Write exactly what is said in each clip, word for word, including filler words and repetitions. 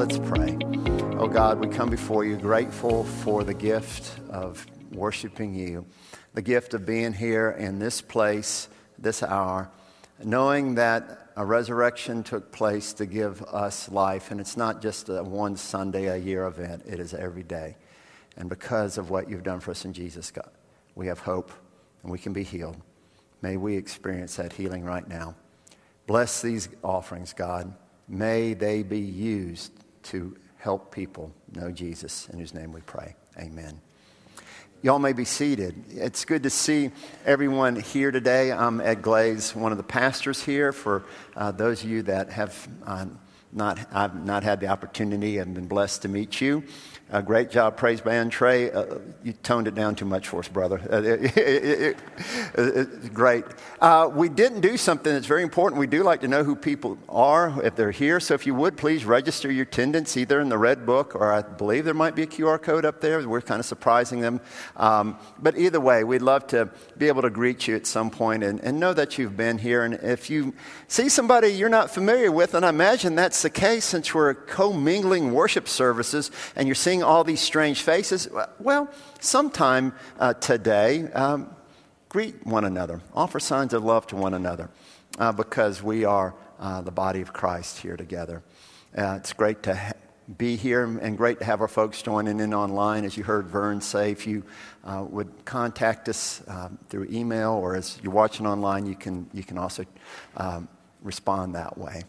Let's pray. Oh God, we come before you grateful for the gift of worshiping you, the gift of being here in this place, this hour, knowing that a resurrection took place to give us life. And it's not just a one Sunday a year event, it is every day. And because of what you've done for us in Jesus, God, we have hope and we can be healed. May we experience that healing right now. Bless these offerings, God. May they be used to help people know Jesus, in whose name we pray. Amen. Y'all may be seated. It's good to see everyone here today. I'm Ed Glaze, one of the pastors here. For uh, those of you that have uh, not, I've not had the opportunity and been blessed to meet you. Uh, great job, praise band. Trey, uh, you toned it down too much for us, brother. Uh, it, it, it, it's great. Uh, we didn't do something that's very important. We do like to know who people are if they're here. So if you would, please register your attendance either in the red book, or I believe there might be a Q R code up there. We're kind of surprising them. Um, but either way, we'd love to be able to greet you at some point and, and know that you've been here. And if you see somebody you're not familiar with, and I imagine that's the case since we're co-mingling worship services and you're seeing all these strange faces, well, sometime uh, today, um, greet one another. Offer signs of love to one another uh, because we are uh, the body of Christ here together. Uh, it's great to ha- be here and great to have our folks joining in online. As you heard Vern say, if you uh, would contact us uh, through email or as you're watching online, you can, you can also um, respond that way.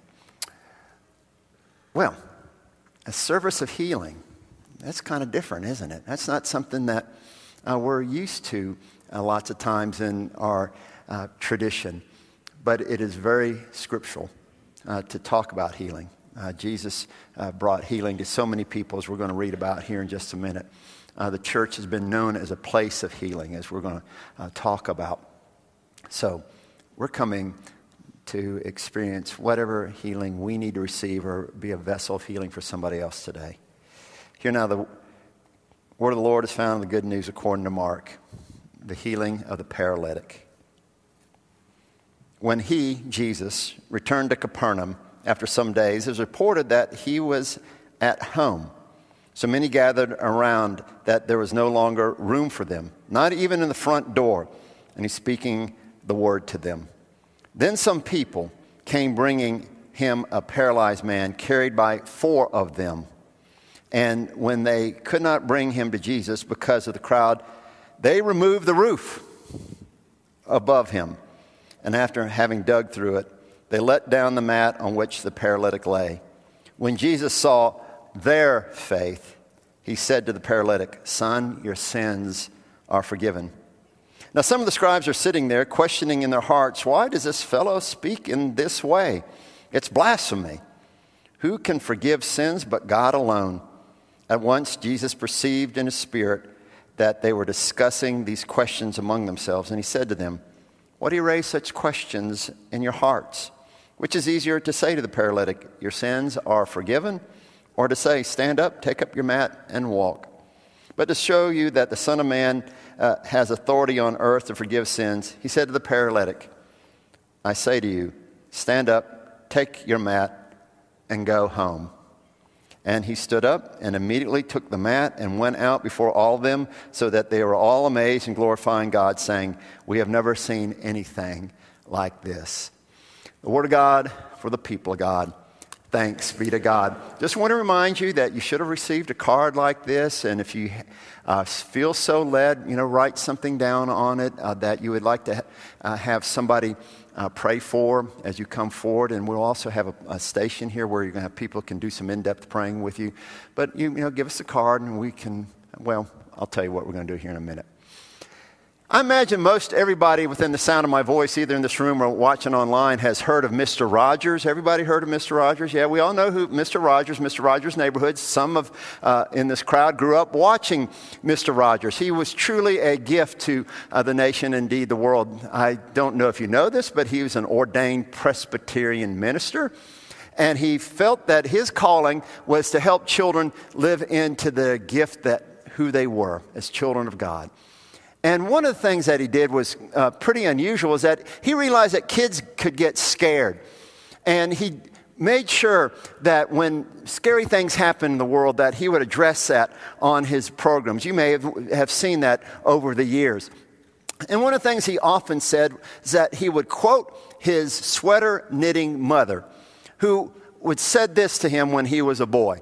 Well, a service of healing. That's kind of different, isn't it? That's not something that uh, we're used to uh, lots of times in our uh, tradition. But it is very scriptural uh, to talk about healing. Uh, Jesus uh, brought healing to so many people, as we're going to read about here in just a minute. Uh, the church has been known as a place of healing, as we're going to uh, talk about. So we're coming to experience whatever healing we need to receive or be a vessel of healing for somebody else today. Here now, the word of the Lord is found in the good news according to Mark, the healing of the paralytic. When he, Jesus, returned to Capernaum after some days, it was reported that he was at home. So many gathered around that there was no longer room for them, not even in the front door. And he's speaking the word to them. Then some people came bringing him a paralyzed man carried by four of them. And when they could not bring him to Jesus because of the crowd, they removed the roof above him. And after having dug through it, they let down the mat on which the paralytic lay. When Jesus saw their faith, he said to the paralytic, "Son, your sins are forgiven." Now some of the scribes are sitting there questioning in their hearts, "Why does this fellow speak in this way? It's blasphemy. Who can forgive sins but God alone?" At once Jesus perceived in his spirit that they were discussing these questions among themselves, and he said to them, "Why do you raise such questions in your hearts? Which is easier to say to the paralytic, 'Your sins are forgiven,' or to say, 'Stand up, take up your mat, and walk'? But to show you that the Son of Man uh, has authority on earth to forgive sins, he said to the paralytic, 'I say to you, stand up, take your mat, and go home.' And he stood up and immediately took the mat and went out before all of them, so that they were all amazed and glorifying God, saying, 'We have never seen anything like this.'" The word of God for the people of God. Thanks be to God. Just want to remind you that you should have received a card like this, and if you uh, feel so led, you know, write something down on it uh, that you would like to ha- uh, have somebody uh, pray for as you come forward. And we'll also have a, a station here where you're going to have people who can do some in-depth praying with you. But you, you know, give us a card, and we can. Well, I'll tell you what we're going to do here in a minute. I imagine most everybody within the sound of my voice, either in this room or watching online, has heard of Mister Rogers. Everybody heard of Mister Rogers? Yeah, we all know who Mister Rogers, Mister Rogers' Neighborhoods. Some of uh, in this crowd grew up watching Mister Rogers. He was truly a gift to uh, the nation, indeed the world. I don't know if you know this, but he was an ordained Presbyterian minister. And he felt that his calling was to help children live into the gift that who they were as children of God. And one of the things that he did was uh, pretty unusual, is that he realized that kids could get scared. And he made sure that when scary things happen in the world, that he would address that on his programs. You may have, have seen that over the years. And one of the things he often said is that he would quote his sweater knitting mother, who would said this to him when he was a boy.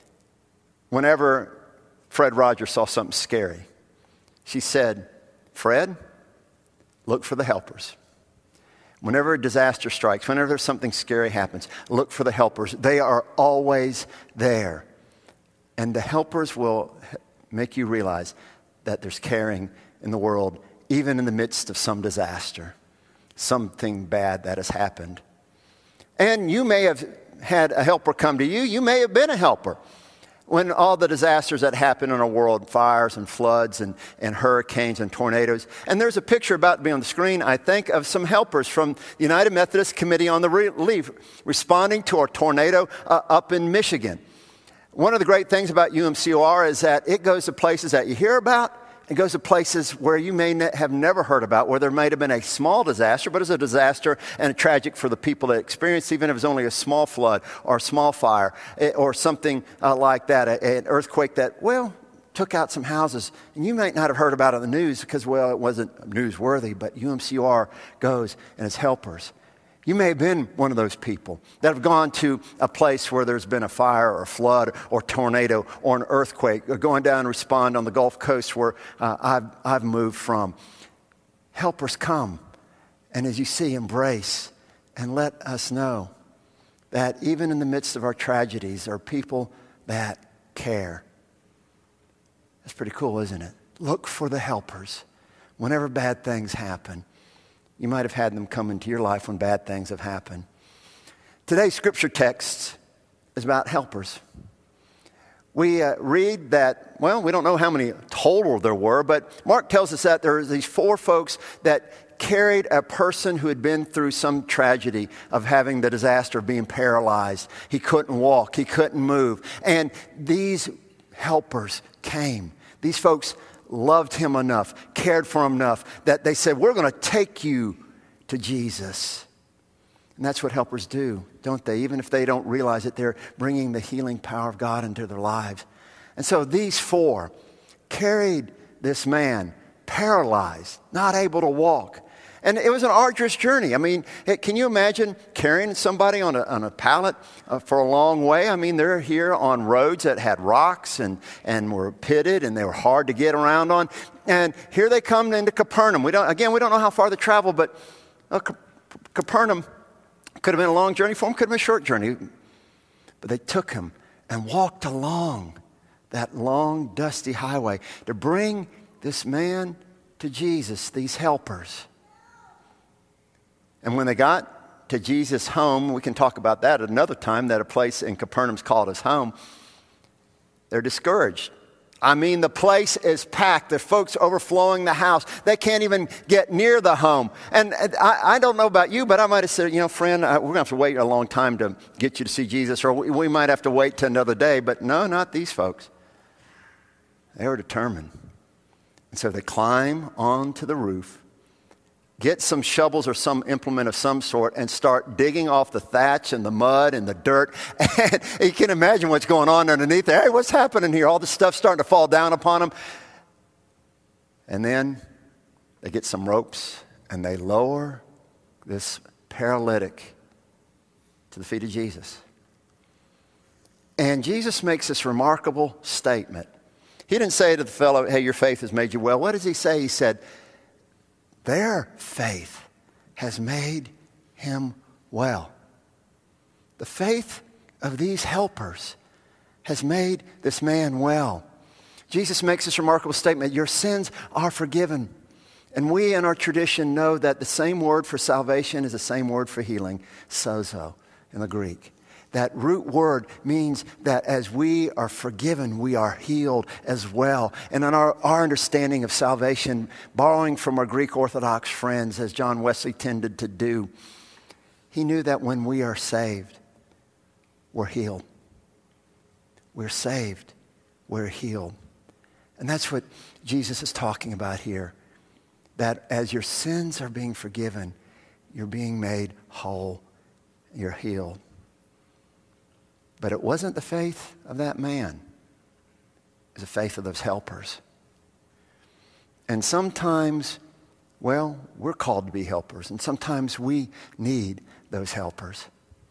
Whenever Fred Rogers saw something scary, she said, "Fred, look for the helpers. Whenever a disaster strikes, whenever there's something scary happens, look for the helpers. They are always there. And the helpers will make you realize that there's caring in the world, even in the midst of some disaster, something bad that has happened." And you may have had a helper come to you. You may have been a helper when all the disasters that happen in our world, fires and floods and, and hurricanes and tornadoes. And there's a picture about to be on the screen, I think, of some helpers from the United Methodist Committee on the Relief responding to a tornado uh, up in Michigan. One of the great things about U M C O R is that it goes to places that you hear about. It goes to places where you may ne- have never heard about, where there may have been a small disaster, but it's a disaster and a tragic for the people that experience, even if it's only a small flood or a small fire or something uh, like that, a, an earthquake that, well, took out some houses. And you might not have heard about it in the news because, well, it wasn't newsworthy, but U M C O R goes and its helpers. You may have been one of those people that have gone to a place where there's been a fire or a flood or tornado or an earthquake, or going down and respond on the Gulf Coast where uh, I've, I've moved from. Helpers come, and as you see, embrace and let us know that even in the midst of our tragedies, there are people that care. That's pretty cool, isn't it? Look for the helpers whenever bad things happen. You might have had them come into your life when bad things have happened. Today's scripture text is about helpers. We uh, read that, well, we don't know how many total there were, but Mark tells us that there are these four folks that carried a person who had been through some tragedy of having the disaster of being paralyzed. He couldn't walk. He couldn't move. And these helpers came. These folks loved him enough, cared for him enough, that they said, "We're going to take you to Jesus." And that's what helpers do, don't they? Even if they don't realize it, they're bringing the healing power of God into their lives. And so these four carried this man, paralyzed, not able to walk. And it was an arduous journey. I mean, can you imagine carrying somebody on a, on a pallet uh, for a long way? I mean, they're here on roads that had rocks and, and were pitted and they were hard to get around on. And here they come into Capernaum. We don't, again, we don't know how far they traveled, but uh, Capernaum could have been a long journey for them, could have been a short journey. But they took him and walked along that long, dusty highway to bring this man to Jesus, these helpers. And when they got to Jesus' home, we can talk about that at another time, that a place in Capernaum's called his home, they're discouraged. I mean, the place is packed. There's folks overflowing the house. They can't even get near the home. And I, I don't know about you, but I might have said, you know, friend, uh, we're going to have to wait a long time to get you to see Jesus, or we, we might have to wait to another day. But no, not these folks. They were determined. And so they climb onto the roof, get some shovels or some implement of some sort, and start digging off the thatch and the mud and the dirt. And you can imagine what's going on underneath there. Hey, what's happening here? All this stuff's starting to fall down upon them. And then they get some ropes and they lower this paralytic to the feet of Jesus. And Jesus makes this remarkable statement. He didn't say to the fellow, "Hey, your faith has made you well." What does he say? He said, "Their faith has made him well." The faith of these helpers has made this man well. Jesus makes this remarkable statement: your sins are forgiven. And we in our tradition know that the same word for salvation is the same word for healing, sozo in the Greek. That root word means that as we are forgiven, we are healed as well. And in our, our understanding of salvation, borrowing from our Greek Orthodox friends, as John Wesley tended to do, he knew that when we are saved, we're healed. We're saved, we're healed. And that's what Jesus is talking about here. That as your sins are being forgiven, you're being made whole, you're healed. But it wasn't the faith of that man. It was the faith of those helpers. And sometimes, well, we're called to be helpers. And sometimes we need those helpers.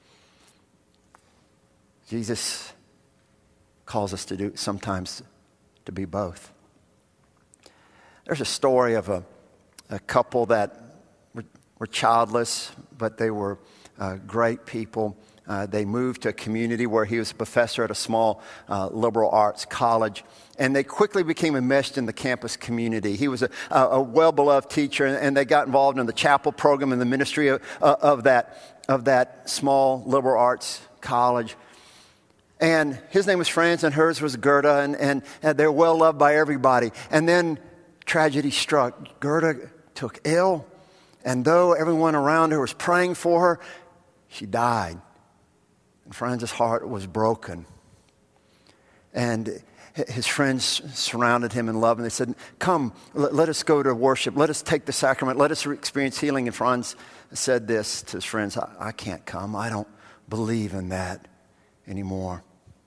Jesus calls us to do sometimes to be both. There's a story of a, a couple that were, were childless, but they were uh, great people. Uh, they moved to a community where he was a professor at a small uh, liberal arts college, and they quickly became enmeshed in the campus community. He was a, a well-beloved teacher, and, and they got involved in the chapel program and the ministry of, uh, of that of that small liberal arts college. And his name was Franz, and hers was Gerda, and, and, and they're well-loved by everybody. And then tragedy struck. Gerda took ill, and though everyone around her was praying for her, she died. And Franz's heart was broken. And his friends surrounded him in love, and they said, come, let, let us go to worship. Let us take the sacrament. Let us experience healing. And Franz said this to his friends, I, I can't come. I don't believe in that anymore.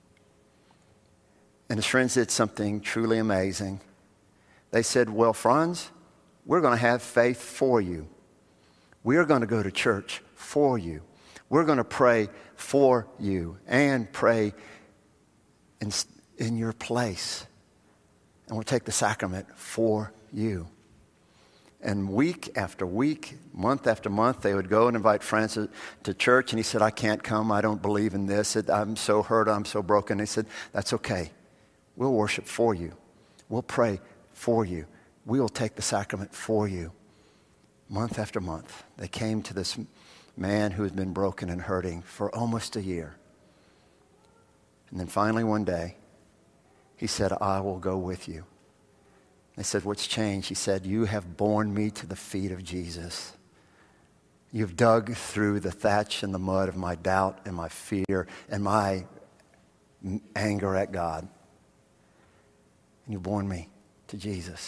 And his friends did something truly amazing. They said, well, Franz, we're going to have faith for you. We're going to go to church for you. We're going to pray for you and pray in, in your place. And we'll take the sacrament for you. And week after week, month after month, they would go and invite Franz to church. And he said, I can't come. I don't believe in this. I'm so hurt. I'm so broken. They said, that's okay. We'll worship for you. We'll pray for you. We will take the sacrament for you. Month after month, they came to this man who had been broken and hurting for almost a year. And then finally one day, he said, I will go with you. They said, what's changed? He said, you have borne me to the feet of Jesus. You've dug through the thatch and the mud of my doubt and my fear and my anger at God. And you've borne me to Jesus.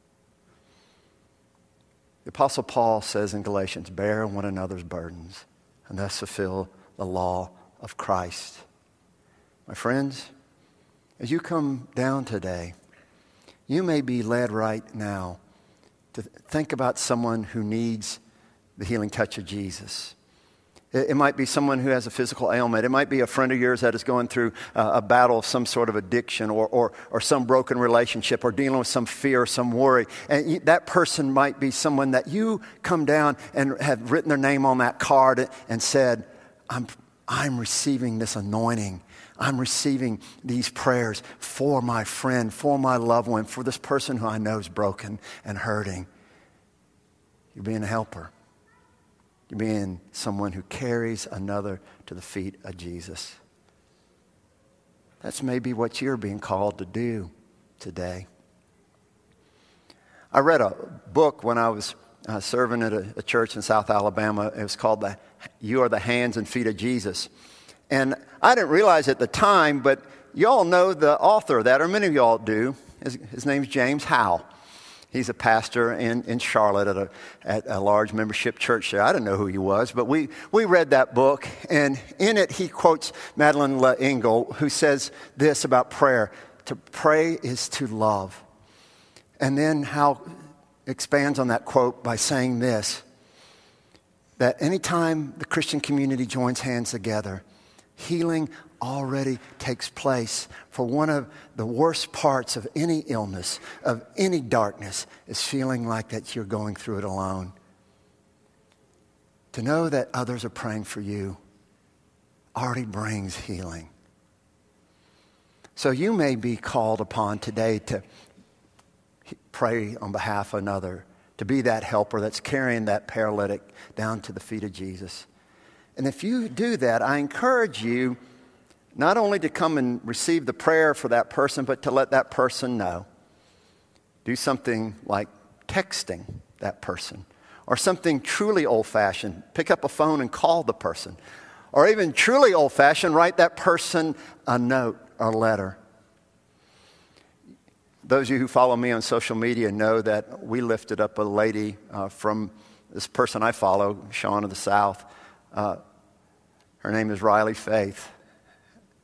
The Apostle Paul says in Galatians, bear one another's burdens and thus fulfill the law of Christ. My friends, as you come down today, you may be led right now to think about someone who needs the healing touch of Jesus. It, it might be someone who has a physical ailment. It might be a friend of yours that is going through uh, a battle of some sort of addiction or, or, or some broken relationship or dealing with some fear, some worry. And you, that person might be someone that you come down and have written their name on that card and said, I'm, I'm receiving this anointing. I'm receiving these prayers for my friend, for my loved one, for this person who I know is broken and hurting. You're being a helper. You're being someone who carries another to the feet of Jesus. That's maybe what you're being called to do today. I read a book when I was uh, serving at a, a church in South Alabama. It was called the, You Are the Hands and Feet of Jesus. And I didn't realize at the time, but y'all know the author of that, or many of y'all do. His, his name's James Howell. He's a pastor in, in Charlotte at a, at a large membership church there. I didn't know who he was, but we, we read that book, and in it he quotes Madeleine L'Engle, who says this about prayer: to pray is to love. And then Howell expands on that quote by saying this, that anytime the Christian community joins hands together, healing already takes place. For one of the worst parts of any illness, of any darkness, is feeling like that you're going through it alone. To know that others are praying for you already brings healing. So you may be called upon today to pray on behalf of another, to be that helper that's carrying that paralytic down to the feet of Jesus. And if you do that, I encourage you not only to come and receive the prayer for that person, but to let that person know. Do something like texting that person, or something truly old-fashioned. Pick up a phone and call the person. Or even truly old-fashioned, write that person a note or letter. Those of you who follow me on social media know that we lifted up a lady uh, from this person I follow, Sean of the South. Uh, her name is Riley Faith.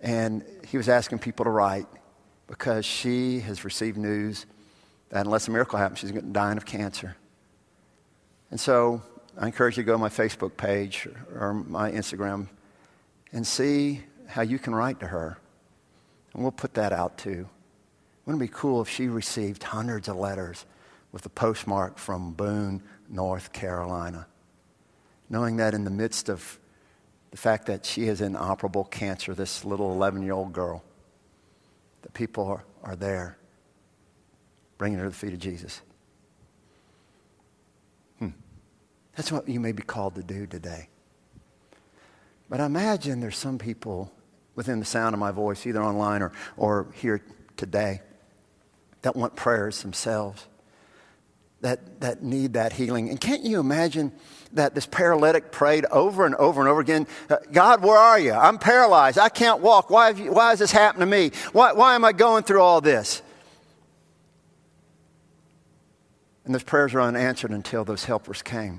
And he was asking people to write because she has received news that unless a miracle happens, she's dying of cancer. And so I encourage you to go to my Facebook page or my Instagram and see how you can write to her. And we'll put that out too. Wouldn't it be cool if she received hundreds of letters with a postmark from Boone, North Carolina, knowing that in the midst of the fact that she has inoperable cancer, this little eleven-year-old girl, that people are, are there bringing her to the feet of Jesus. Hmm. That's what you may be called to do today. But I imagine there's some people within the sound of my voice, either online or, or here today, that want prayers themselves, that, that need that healing. And can't you imagine that this paralytic prayed over and over and over again, God, where are you? I'm paralyzed. I can't walk. Why, have you, why has this happened to me? Why, why am I going through all this? And those prayers were unanswered until those helpers came.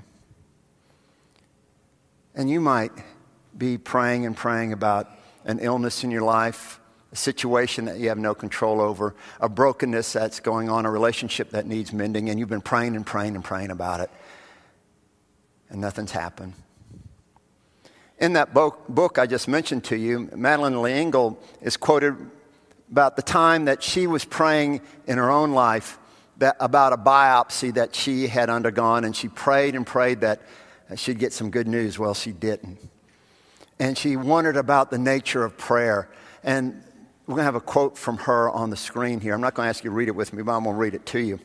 And you might be praying and praying about an illness in your life, a situation that you have no control over, a brokenness that's going on, a relationship that needs mending, and you've been praying and praying and praying about it, and nothing's happened. In that book, book I just mentioned to you, Madeleine L'Engle is quoted about the time that she was praying in her own life that, about a biopsy that she had undergone, and she prayed and prayed that she'd get some good news. Well, she didn't. And she wondered about the nature of prayer. And we're going to have a quote from her on the screen here. I'm not going to ask you to read it with me, but I'm going to read it to you.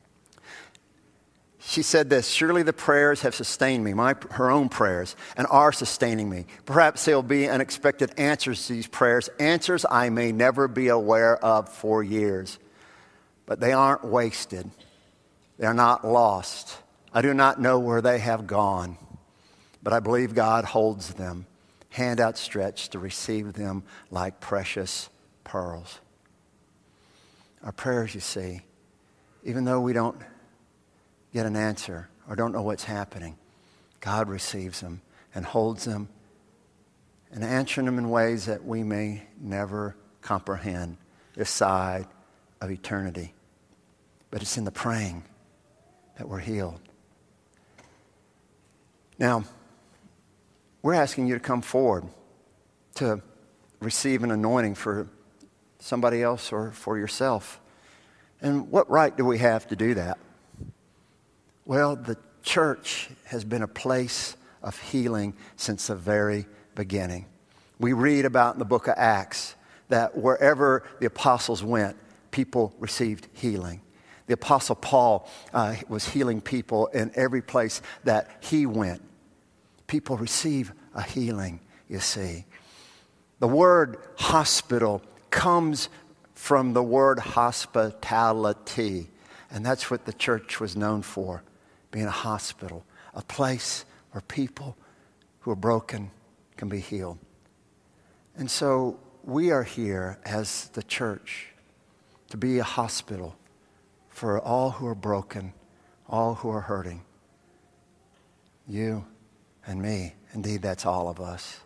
She said this, surely the prayers have sustained me, my, her own prayers, and are sustaining me. Perhaps there will be unexpected answers to these prayers, answers I may never be aware of for years. But they aren't wasted. They're not lost. I do not know where they have gone, but I believe God holds them, hand outstretched to receive them like precious pearls. Our prayers, you see, even though we don't get an answer or don't know what's happening, God receives them and holds them and answering them in ways that we may never comprehend this side of eternity. But it's in the praying that we're healed. Now, we're asking you to come forward to receive an anointing for somebody else or for yourself. And what right do we have to do that? Well, the church has been a place of healing since the very beginning. We read about in the book of Acts that wherever the apostles went, people received healing. The apostle Paul uh, was healing people in every place that he went. People receive a healing, you see. The word hospital comes from the word hospitality. And that's what the church was known for, being a hospital, a place where people who are broken can be healed. And so we are here as the church to be a hospital for all who are broken, all who are hurting. You and me. Indeed, that's all of us.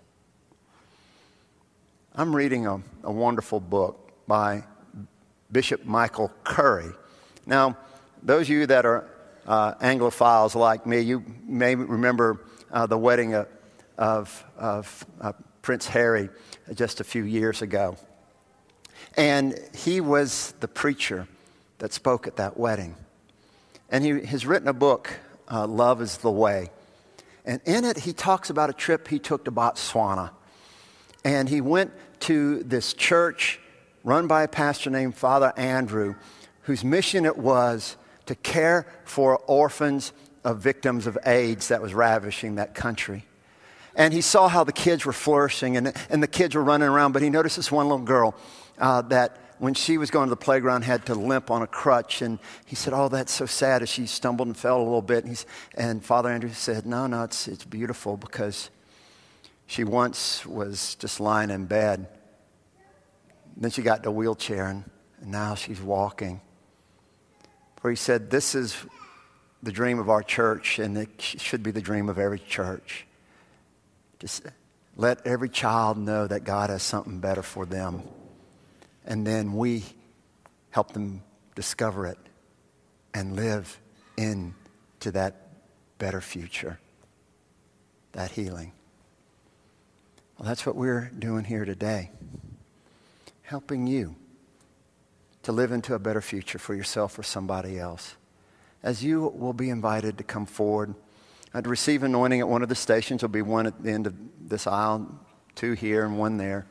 I'm reading a, a wonderful book by Bishop Michael Curry. Now, those of you that are uh, Anglophiles like me, you may remember uh, the wedding of, of, of uh, Prince Harry just a few years ago. And he was the preacher that spoke at that wedding. And he has written a book, uh, Love is the Way. And in it, he talks about a trip he took to Botswana. And he went to this church run by a pastor named Father Andrew, whose mission it was to care for orphans of victims of AIDS that was ravishing that country. And he saw how the kids were flourishing, and, and the kids were running around, but he noticed this one little girl uh, that when she was going to the playground had to limp on a crutch. And he said, oh, that's so sad, as she stumbled and fell a little bit. And, he's, and Father Andrew said, no, no, it's, it's beautiful, because she once was just lying in bed. Then she got to a wheelchair, and, and now she's walking. For he said, this is the dream of our church, and it should be the dream of every church. Just let every child know that God has something better for them. And then we help them discover it and live into that better future, that healing. Well, that's what we're doing here today, helping you to live into a better future for yourself or somebody else. As you will be invited to come forward, uh, to receive anointing at one of the stations. There'll be one at the end of this aisle, two here and one there.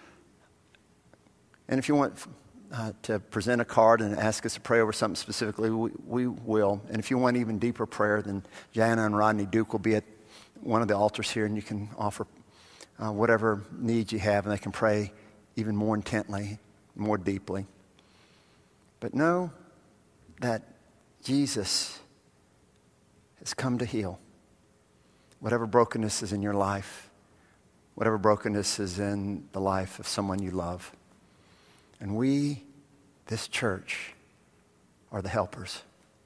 And if you want uh, to present a card and ask us to pray over something specifically, we, we will. And if you want even deeper prayer, then Jana and Rodney Duke will be at one of the altars here, and you can offer uh, whatever needs you have, and they can pray even more intently, more deeply. But know that Jesus has come to heal whatever brokenness is in your life, whatever brokenness is in the life of someone you love. And we, this church, are the helpers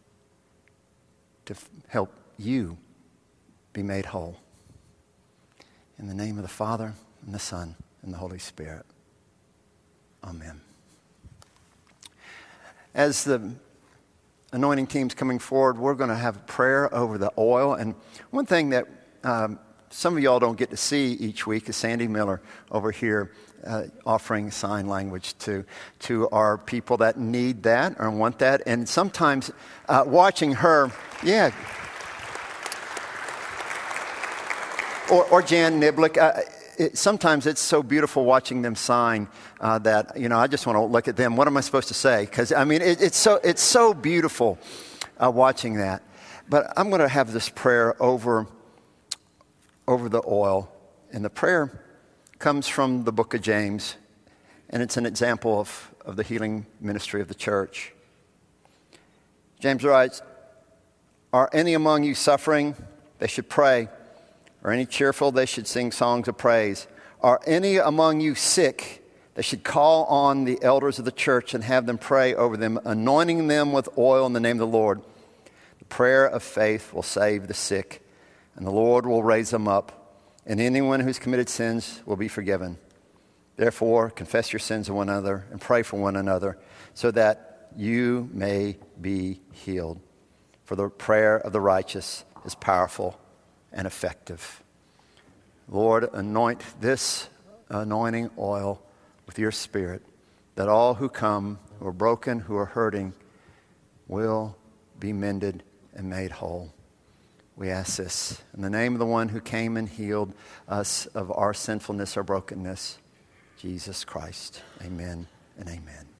to f- help you be made whole. In the name of the Father, and the Son, and the Holy Spirit. Amen. As the anointing team's coming forward, we're going to have a prayer over the oil. And one thing that um, some of y'all don't get to see each week is Sandy Miller over here uh, offering sign language to, to our people that need that or want that. And sometimes uh, watching her, yeah, or, or Jan Niblick, uh, It, sometimes it's so beautiful watching them sign uh, that, you know, I just want to look at them. What am I supposed to say? Because, I mean, it, it's so it's so beautiful uh, watching that. But I'm going to have this prayer over, over the oil. And the prayer comes from the book of James. And it's an example of, of the healing ministry of the church. James writes, "Are any among you suffering? They should pray. Are any cheerful? They should sing songs of praise. Are any among you sick? They should call on the elders of the church and have them pray over them, anointing them with oil in the name of the Lord. The prayer of faith will save the sick, and the Lord will raise them up, and anyone who's committed sins will be forgiven. Therefore, confess your sins to one another and pray for one another, so that you may be healed. For the prayer of the righteous is powerful and effective." Lord, anoint this anointing oil with your Spirit, that all who come, who are broken, who are hurting, will be mended and made whole. We ask this in the name of the one who came and healed us of our sinfulness, our brokenness, Jesus Christ. Amen and amen.